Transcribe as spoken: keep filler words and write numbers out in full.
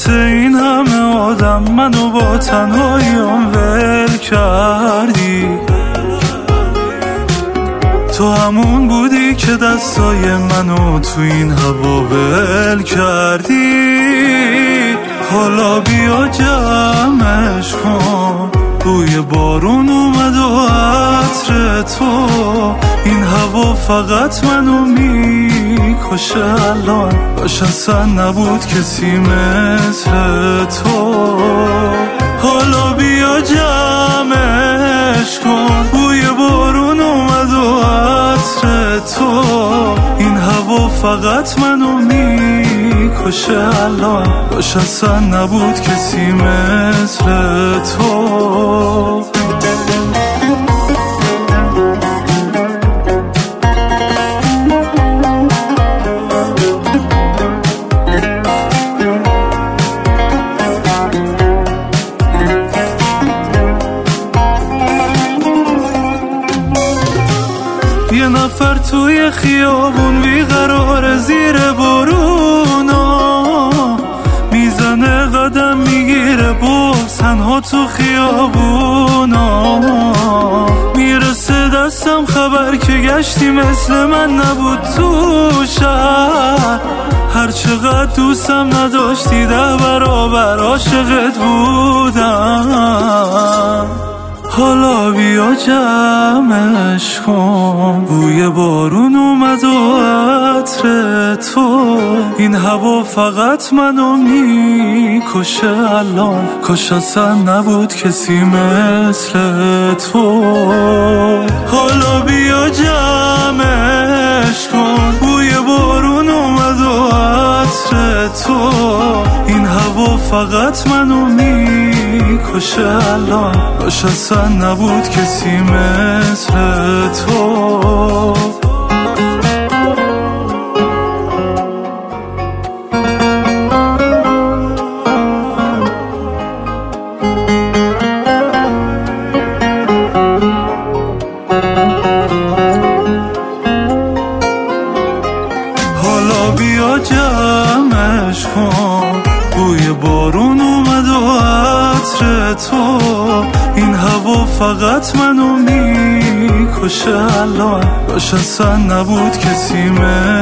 وسط این همه آدم منو با تنهاییم ول کردی. تو همون بودی که دستای منو تو این هوا ول کردی. حالا بیا جمعش کن، بوی بارون اومد و عطر تو. این هوا فقط منو میکشه الان، باش اصلا نبود کسی مثل تو. حالا بیا جمعش کن، بوی بارون اومد و عطر تو. این هوا فقط منو میکشه الان، باش اصلا نبود کسی مثل تو. یه نفر توی خیابون بیقرار زیر بارونا، میزنه قدم میگیره بغض تنها تو خیابونا. میرسه دستم خبر که گشتی مثل من نبود تو شهر. هر چقدر دوستم نداشتی ده برابر عاشقت بودم. حالا بیا جمعش کن، بوی بارون اومد و عطر تو. این هوا فقط منو میکشه الان، کاش اصلا نبود کسی مثل تو. حالا بیا جمعش کن، بوی بارون اومد و عطر تو. این هوا فقط منو میکشه الان، باش اصلا نبود کسی مثل تو. حالا بیا جمعش کن، بوی بارون اومد و عطر تو. این هوا فقط منو میکشه الان، باش اصلا نبود کسی مثل